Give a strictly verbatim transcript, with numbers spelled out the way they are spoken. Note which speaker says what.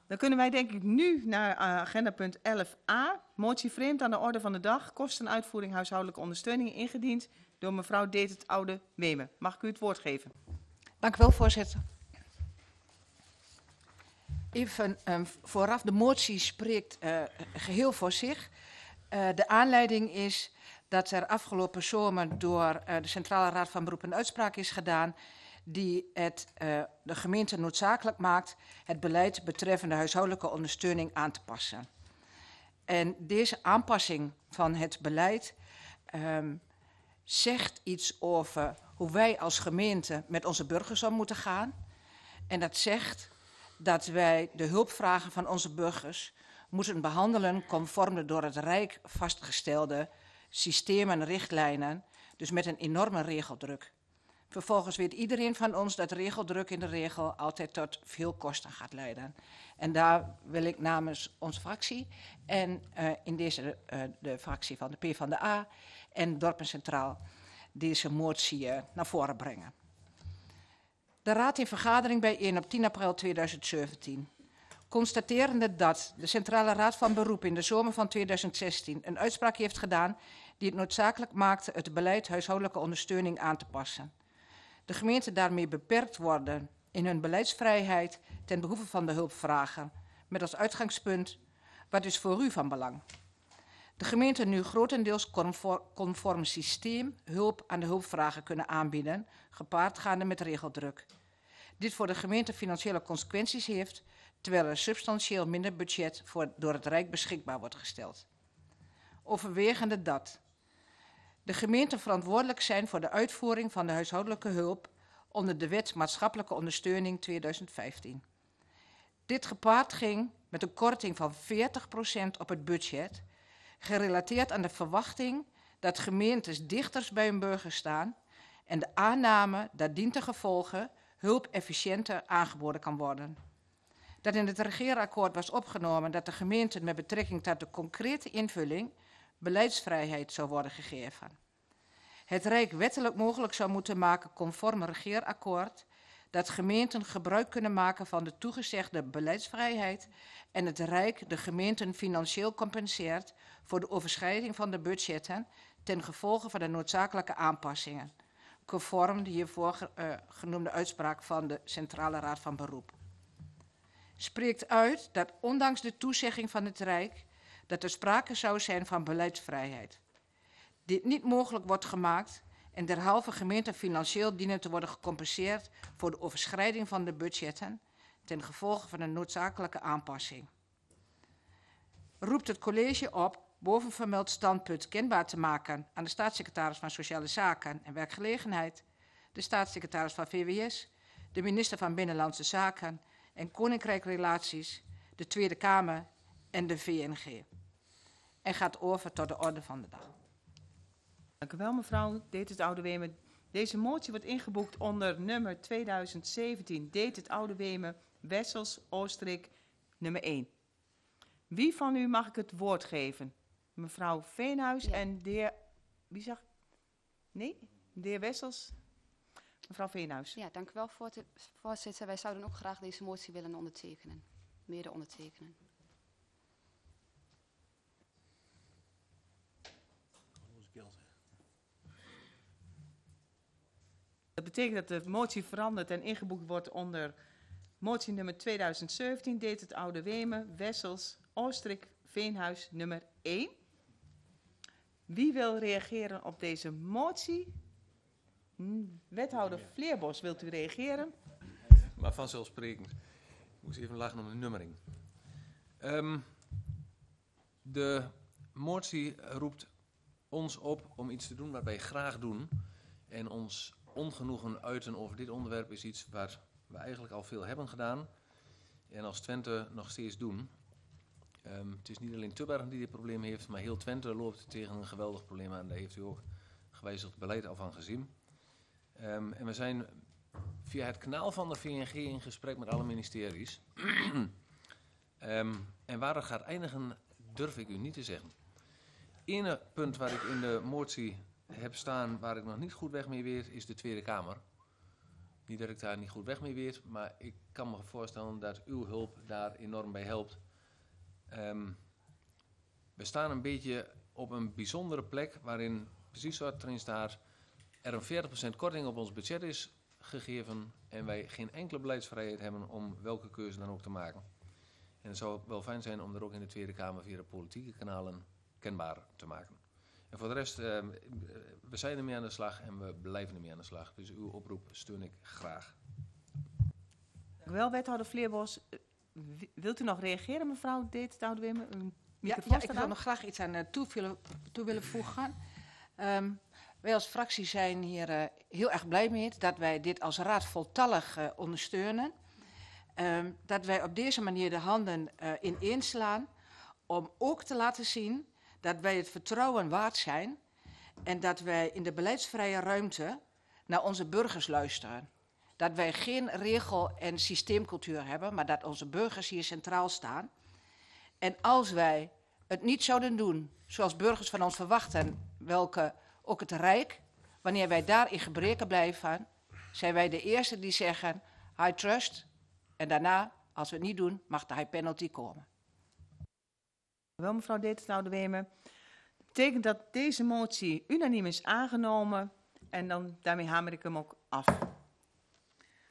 Speaker 1: Dan kunnen wij denk ik nu naar uh, agenda punt elf a. Motie vreemd aan de orde van de dag. Kostenuitvoering huishoudelijke ondersteuning ingediend door mevrouw Deet het Oude Wemen. Mag ik u het woord geven?
Speaker 2: Dank u wel, voorzitter. Even um, vooraf, de motie spreekt uh, geheel voor zich. Uh, de aanleiding is dat er afgelopen zomer door uh, de Centrale Raad van Beroep een uitspraak is gedaan die het uh, de gemeente noodzakelijk maakt het beleid betreffende huishoudelijke ondersteuning aan te passen. En deze aanpassing van het beleid um, zegt iets over hoe wij als gemeente met onze burgers om moeten gaan. En dat zegt dat wij de hulpvragen van onze burgers moeten behandelen conform de door het Rijk vastgestelde systemen en richtlijnen, dus met een enorme regeldruk. Vervolgens weet iedereen van ons dat regeldruk in de regel altijd tot veel kosten gaat leiden. En daar wil ik namens onze fractie en uh, in deze uh, de fractie van de PvdA en Dorpen Centraal deze motie uh, naar voren brengen. De Raad in vergadering bijeen op tien april tweeduizend zeventien. Constaterende dat de Centrale Raad van Beroep in de zomer van tweeduizend zestien een uitspraak heeft gedaan die het noodzakelijk maakte het beleid huishoudelijke ondersteuning aan te passen. De gemeenten daarmee beperkt worden in hun beleidsvrijheid ten behoeve van de hulpvrager, met als uitgangspunt wat is voor u van belang. De gemeenten nu grotendeels conform, conform systeem hulp aan de hulpvrager kunnen aanbieden, gepaardgaande met regeldruk. Dit voor de gemeente financiële consequenties heeft, terwijl er substantieel minder budget voor, door het Rijk beschikbaar wordt gesteld. Overwegende dat de gemeenten verantwoordelijk zijn voor de uitvoering van de huishoudelijke hulp onder de Wet Maatschappelijke Ondersteuning tweeduizend vijftien. Dit gepaard ging met een korting van veertig procent op het budget, gerelateerd aan de verwachting dat gemeentes dichters bij hun burgers staan en de aanname dat dientengevolge hulp efficiënter aangeboden kan worden. Dat in het regeerakkoord was opgenomen dat de gemeenten met betrekking tot de concrete invulling beleidsvrijheid zou worden gegeven. Het Rijk wettelijk mogelijk zou moeten maken conform een regeerakkoord dat gemeenten gebruik kunnen maken van de toegezegde beleidsvrijheid en het Rijk de gemeenten financieel compenseert voor de overschrijding van de budgetten ten gevolge van de noodzakelijke aanpassingen, conform de hiervoor uh, genoemde uitspraak van de Centrale Raad van Beroep. Spreekt uit dat ondanks de toezegging van het Rijk dat er sprake zou zijn van beleidsvrijheid, dit niet mogelijk wordt gemaakt en derhalve gemeenten financieel dienen te worden gecompenseerd voor de overschrijding van de budgetten ten gevolge van een noodzakelijke aanpassing. Roept het college op bovenvermeld standpunt kenbaar te maken aan de staatssecretaris van Sociale Zaken en Werkgelegenheid, de staatssecretaris van V W S, de minister van Binnenlandse Zaken en Koninkrijkrelaties, de Tweede Kamer en de V N G. En gaat over tot de orde van de dag.
Speaker 1: Dank u wel, mevrouw Deet het Oude Wemen. Deze motie wordt ingeboekt onder nummer tweeduizend zeventien Deet het Oude Wemen, Wessels, Oostrik, nummer één. Wie van u mag ik het woord geven? Mevrouw Veenhuis ja. En de heer... Wie zag? Nee? De heer Wessels? Mevrouw Veenhuis.
Speaker 3: Ja, dank u wel, voorzitter. Wij zouden ook graag deze motie willen ondertekenen. Mede ondertekenen.
Speaker 1: Dat betekent dat de motie verandert en ingeboekt wordt onder motie nummer tweeduizend zeventien, Deed het Oude Wemen, Wessels, Oostrik, Veenhuis, nummer één. Wie wil reageren op deze motie? Wethouder Vleerbos, wilt u reageren?
Speaker 4: Maar vanzelfsprekend. Ik moest even lachen om de nummering. Um, de motie roept ons op om iets te doen wat wij graag doen. En ons ongenoegen uiten over dit onderwerp is iets waar we eigenlijk al veel hebben gedaan. En als Twente nog steeds doen. Um, het is niet alleen Tubbergen die dit probleem heeft, maar heel Twente loopt tegen een geweldig probleem aan. Daar heeft u ook gewijzigd beleid al van gezien. Um, en we zijn via het kanaal van de V N G in gesprek met alle ministeries. um, en waar het gaat eindigen, durf ik u niet te zeggen. Ene punt waar ik in de motie heb staan, waar ik nog niet goed weg mee weet, is de Tweede Kamer. Niet dat ik daar niet goed weg mee weet, maar ik kan me voorstellen dat uw hulp daar enorm bij helpt. Um, we staan een beetje op een bijzondere plek waarin, precies wat erin staat, er een veertig procent korting op ons budget is gegeven en wij geen enkele beleidsvrijheid hebben om welke keuze dan ook te maken. En het zou wel fijn zijn om er ook in de Tweede Kamer via de politieke kanalen kenbaar te maken. En voor de rest, uh, we zijn ermee aan de slag en we blijven ermee aan de slag. Dus uw oproep steun ik graag.
Speaker 1: Dank u wel, wethouder Vleerbos. Wilt u nog reageren, mevrouw Deet het Oude Wemen?
Speaker 2: Ja, ja, ik wil nog graag iets aan uh, toe, willen, toe willen voegen. Um, wij als fractie zijn hier uh, heel erg blij mee dat wij dit als raad voltallig uh, ondersteunen. Um, dat wij op deze manier de handen uh, ineenslaan om ook te laten zien dat wij het vertrouwen waard zijn en dat wij in de beleidsvrije ruimte naar onze burgers luisteren. Dat wij geen regel- en systeemcultuur hebben, maar dat onze burgers hier centraal staan. En als wij het niet zouden doen zoals burgers van ons verwachten, welke ook het Rijk, wanneer wij daar in gebreken blijven, zijn wij de eerste die zeggen high trust. En daarna, als we het niet doen, mag de high penalty komen.
Speaker 1: Wel, mevrouw Deet het Oude Wemen. Dat betekent dat deze motie unaniem is aangenomen en dan daarmee hamer ik hem ook af.